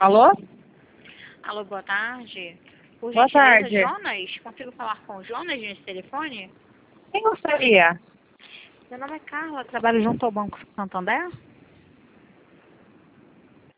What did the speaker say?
Alô? Alô, boa tarde. Por Boa gentileza, tarde. Jonas? Consigo falar com o Jonas nesse telefone? Quem gostaria? Meu nome é Carla, trabalho junto ao Banco Santander.